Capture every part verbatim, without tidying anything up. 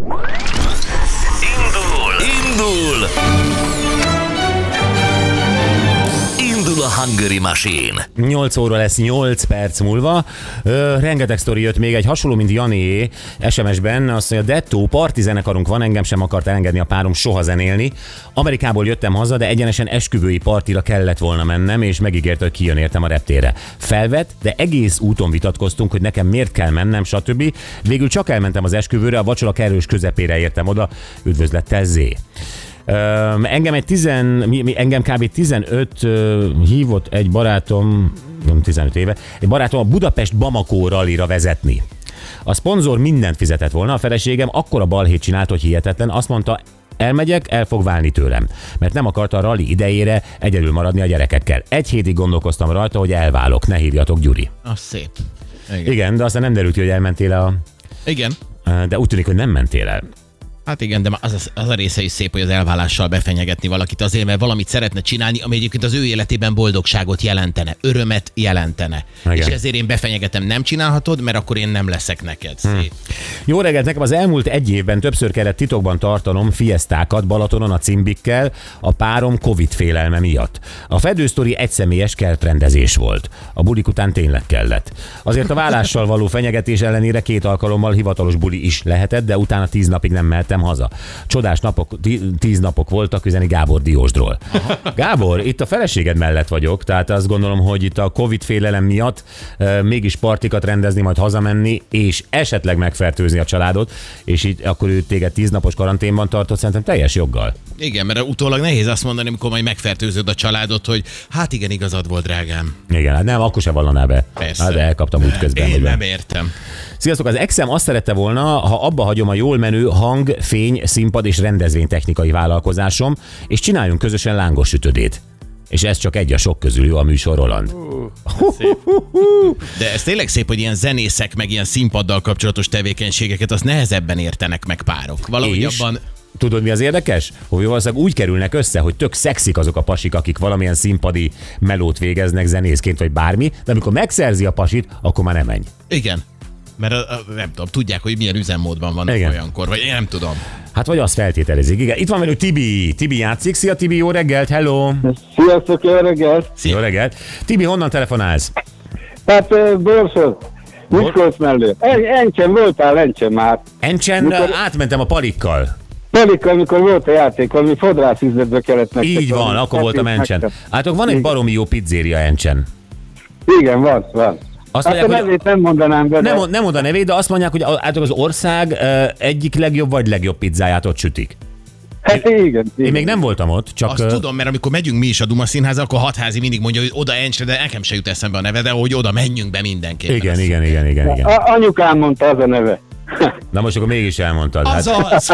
Indul! Indul! Indul a Hungary Machine. nyolc óra lesz nyolc perc múlva. Ö, rengeteg sztori jött még, egy hasonló, mint Janié es em es-ben. Azt mondja, Detto, parti zenekarunk van, engem sem akart elengedni a párom soha zenélni. Amerikából jöttem haza, de egyenesen esküvői partira kellett volna mennem, és megígérte, hogy kijön értem a reptérre. Felvett, de egész úton vitatkoztunk, hogy nekem miért kell mennem, stb. Végül csak elmentem az esküvőre, a vacsora kerős közepére értem oda. Üdvözlettel Zé. Uh, engem egy tizen, mi, mi, engem kb. tizenöt uh, hívott egy barátom, nem tizenöt éve, egy barátom a Budapest Bamako rallira vezetni. A szponzor mindent fizetett volna, a feleségem akkora balhét csinált, hogy hihetetlen, azt mondta, elmegyek, el fog válni tőlem, mert nem akarta a rally idejére egyedül maradni a gyerekekkel. Egy hétig gondolkoztam rajta, hogy elválok, ne hívjatok Gyuri. Az szép. Igen. Igen, de aztán nem derült ki, hogy elmentél a... Igen. De úgy tűnik, hogy nem mentél el. Hát igen, de az, az a része is szép, hogy az elválással befenyegetni valakit azért, mert valamit szeretne csinálni, ami egyébként az ő életében boldogságot jelentene, örömet jelentene. Igen. És ezért én befenyegetem, nem csinálhatod, mert akkor én nem leszek neked. Szép. Hmm. Jó reggelt, nekem az elmúlt egy évben többször kellett titokban tartanom fiesztákat Balatonon a cimbikkel, a párom Covid félelme miatt. A fedősztori egyszemélyes kertrendezés volt. A bulik után tényleg kellett. Azért a vállással való fenyegetés ellenére két alkalommal hivatalos buli is lehetett, de utána tíz napig nem mehettem haza. Csodás napok, tíz napok voltak, üzeni Gábor Diósdról. Aha. Gábor, itt a feleséged mellett vagyok, tehát azt gondolom, hogy itt a Covid félelem miatt e, mégis partikat rendezni, majd hazamenni, és esetleg megfertőzni a családot, és így akkor ő téged tíz napos karanténban tartott, szerintem teljes joggal. Igen, mert utólag nehéz azt mondani, amikor majd megfertőzöd a családot, hogy hát igen, igazad volt, drágám. Igen, hát nem, akkor se vallaná be. Persze. Hát elkaptam úgy közben. Én nem értem. Sziasztok, az exem azt szerette volna, ha abba hagyom a jól menő hang, fény, színpad és rendezvénytechnikai vállalkozásom, és csináljunk közösen lángos sütödét. És ez csak egy a sok közül, jó a műsor, Roland. Uh, De ez tényleg szép, hogy ilyen zenészek, meg ilyen színpaddal kapcsolatos tevékenységeket azt nehezebben értenek meg párok. Valahogy és abban... Tudod, mi az érdekes? Hogy valószínűleg úgy kerülnek össze, hogy tök szexik azok a pasik, akik valamilyen színpadi melót végeznek zenészként, vagy bármi, de amikor megszerzi a pasit, akkor már nem menj. Igen. Mert nem tudom, tudják, hogy milyen üzemmódban vannak. Igen. Olyankor, vagy én nem tudom. Hát vagy azt feltételezik. Igen. Itt van velünk Tibi. Tibi játszik. Szia Tibi, jó reggelt, hello! Sziasztok, jó reggelt! Szia. Jó reggelt! Tibi, honnan telefonálsz? Hát uh, Borsod, Miskolc mellé. Encsen, voltál Encsen már. Encsen, mikor... átmentem a palikkal. Palikkal, amikor volt a játék, valami fodrászüzletbe kellett nektek. Így van, akkor voltam Encsen. Hát van egy baromi jó pizzéria Encsen. Igen, van, van. Azt hát mondják, a nevét nem mondanám be. Nem, nem mond a nevét, de azt mondják, hogy az ország egyik legjobb vagy legjobb pizzáját ott sütik. Hát igen, igen. Én még nem voltam ott, csak... Azt uh... tudom, mert amikor megyünk mi is a Duma Színházba, akkor Hatházi mindig mondja, hogy oda Encsre, de nekem se jut eszembe a neve, de hogy oda menjünk be mindenképpen. Igen, igen, igen, igen, igen. A- anyukám mondta, az a neve. Na most akkor mégis elmondtad. Az hát. az!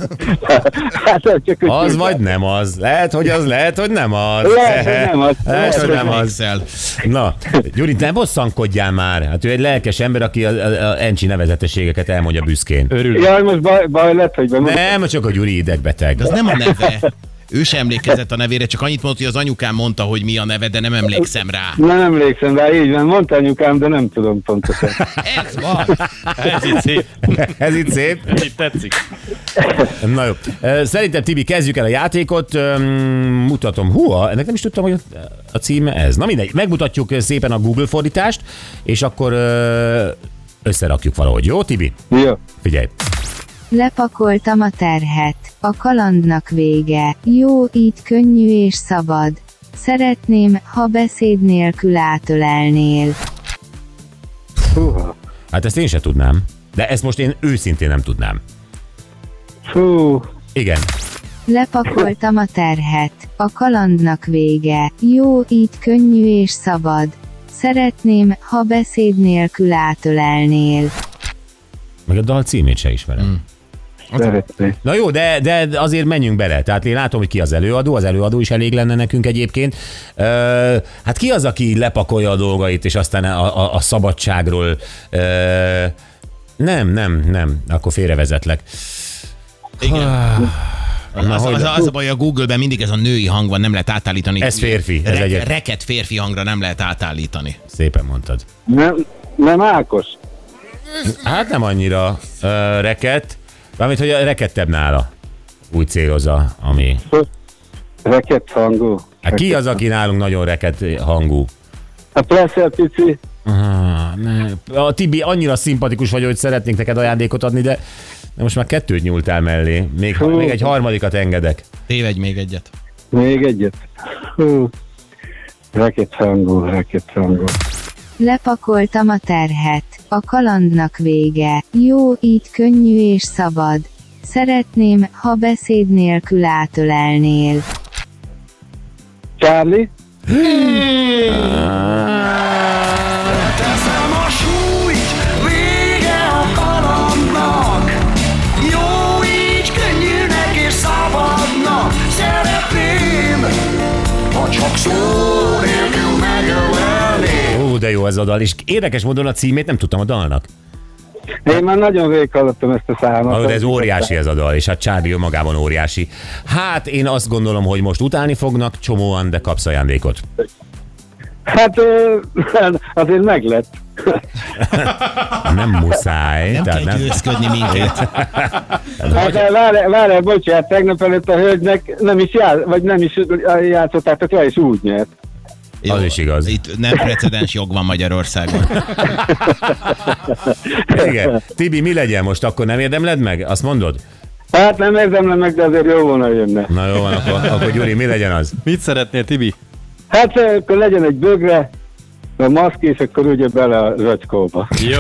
hát, csak az vagy nem az. Lehet, hogy az, lehet, hogy nem az. Lehet, hogy nem az. Lehet, hogy nem az. Na, Gyuri, ne bosszankodjál már. Hát ő egy lelkes ember, aki a, a, a Encsi nevezetességeket elmondja büszkén. Örülök. Jaj, most baj, baj lett, hogy bemondom. Nem, csak a Gyuri idegbeteg. De az nem a neve. Ő sem emlékezett a nevére, csak annyit mondta, hogy az anyukám mondta, hogy mi a neve, de nem emlékszem rá. Nem emlékszem rá, így van. Mondta anyukám, de nem tudom pontosan. Ez van. Ez itt szép. Ez itt szép. Ez itt tetszik. Na jó. Szerintem, Tibi, kezdjük el a játékot. Mutatom. Húha, ennek nem is tudtam, hogy a címe ez. Na mindegy, megmutatjuk szépen a Google fordítást, és akkor összerakjuk valahogy. Jó, Tibi? Jó. Figyelj. Lepakoltam a terhet. A kalandnak vége. Jó, így könnyű és szabad. Szeretném, ha beszéd nélkül átölelnél. Húha. Hát ezt én se tudnám. De ezt most én őszintén nem tudnám. Fú. Igen. Lepakoltam a terhet. A kalandnak vége. Jó, így könnyű és szabad. Szeretném, ha beszéd nélkül átölelnél. Meg a dal címét se ismerem. Mm. Szeretném. Na jó, de, de azért menjünk bele. Tehát én látom, hogy ki az előadó, az előadó is elég lenne nekünk egyébként. Ö, hát ki az, aki lepakolja a dolgait, és aztán a, a, a szabadságról... Ö, nem, nem, nem, akkor félrevezetlek. Igen. Na, az, az, az a baj, a Google-ben mindig ez a női hang van, nem lehet átállítani. Ez férfi. Ez Re- egy... Reket férfi hangra nem lehet átállítani. Szépen mondtad. Nem, nem Ákos. Hát nem annyira uh, reket. Valamint, hogy a rekettebb nála. Úgy célozza, ami... Rekett hangú. Hát ki az, aki nálunk nagyon rekett hangú? A Presser pici. Ah, ne. A Tibi, annyira szimpatikus vagy, hogy szeretnénk neked ajándékot adni, de, de most már kettőt nyúltál mellé. Még, Hú. még egy harmadikat engedek. Tévedj még egyet. Még egyet. Hú. Rekett hangú, rekett hangú. Lepakoltam a terhet. A kalandnak vége. Jó, így könnyű és szabad. Szeretném, ha beszéd nélkül átölelnél. Charlie? Teszem a súlyt, vége a kalandnak. Jó így könnyűnek és szabadnak. Szeretném, ha csak szó nélkül megölelnél. Ó, de jó ez a dal, és érdekes módon a címét nem tudtam a dalnak. Én már nagyon rég hallottam ezt a számot. Ah, de ez óriási ez a dal, és hát Charlie önmagában óriási. Hát én azt gondolom, hogy most utálni fognak csomóan, de kapsz ajándékot. Hát ö, azért meglett. Nem muszáj. Nem tehát kell győzködni minket. Hát várj, várj, bocsánat, tegnap előtt a hölgynek nem is jár, vagy nem is játszottátok le, és úgy nyert. Az is igaz. Itt nem precedens jog van Magyarországon. Igen. Tibi, mi legyen most? Akkor nem érdemled meg? Azt mondod? Hát nem érzem meg, de azért jó volna jönne. Na jó van, akkor, akkor Gyuri, mi legyen az? Mit szeretnél, Tibi? Hát ö, akkor legyen egy bögre, a maszk, és akkor ugye bele a zacskóba. Jó.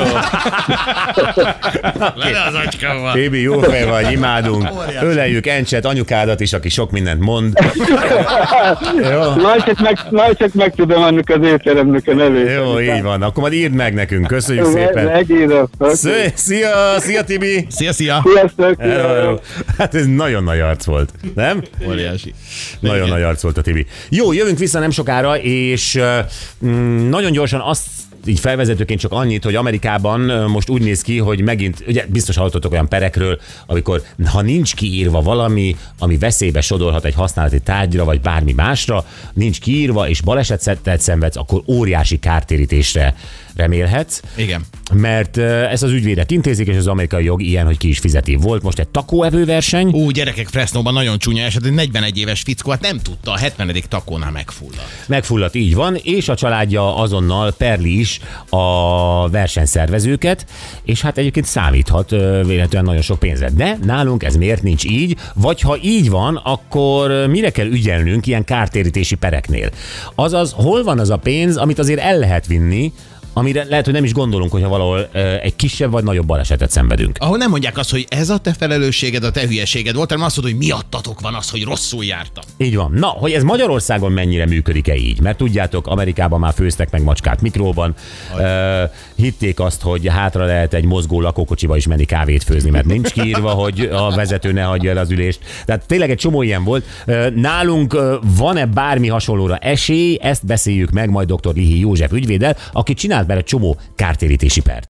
Az acskával. Tibi, jó fej vagy, imádunk. Öleljük Encset, anyukádat is, aki sok mindent mond. Jó, Majd csak meg, majd csak meg tudom annak az étteremnek a nevét. jó, így van. Akkor majd írd meg nekünk. Köszönjük szépen. Megírom. Szia, szia, szia Tibi! Szia, szia! Sziasztok! Hello, hello. Hát ez nagyon nagy arc volt, nem? Óriási. Nagyon nagy arc volt a Tibi. Jó, jövünk vissza nem sokára, és uh, mm, nagyon gyorsan azt így felvezetőként csak annyit, hogy Amerikában uh, most úgy néz ki, hogy megint, ugye biztos hallottatok olyan perekről, amikor ha nincs kiírva valami, ami veszélybe sodorhat egy használati tárgyra, vagy bármi másra, nincs kiírva, és balesetet szenvedsz, akkor óriási kártérítésre remélhetsz. Igen. Mert uh, ezt az ügyvédek intézik, és az amerikai jog ilyen, hogy ki is fizeti. Volt most egy takóevő verseny. Ú, gyerekek, Fresnóban nagyon csúnya eset, egy negyvenegy éves fickó, hát nem tudta, a hetvenedik takónál megfulladt. Megfulladt, így van, és a családja azonnal perli is a versenyszervezőket, és hát egyébként számíthat ö, véletlenül nagyon sok pénzre. De nálunk ez miért nincs így, vagy ha így van, akkor mire kell ügyelnünk ilyen kártérítési pereknél? Azaz, hol van az a pénz, amit azért el lehet vinni, amire lehet, hogy nem is gondolunk, hogyha valahol ö, egy kisebb vagy nagyobb balesetet szenvedünk. Ahol nem mondják azt, hogy ez a te felelősséged, a te hülyeséged volt, hanem azt mondod, hogy miattatok van az, hogy rosszul jártam. Így van. Na, hogy ez Magyarországon mennyire működik-e így? Mert tudjátok, Amerikában már főztek meg macskát mikróban, uh, hitték azt, hogy hátra lehet egy mozgó lakókocsiba is menni kávét főzni, mert nincs kiírva, hogy a vezető ne hagyja el az ülést. Tehát tényleg egy csomó ilyen volt. Uh, nálunk uh, van-e bármi hasonlóra esély? Ezt beszéljük meg majd dr. Lihi József ügyvéddel, aki csinált bele csomó kártérítési pert.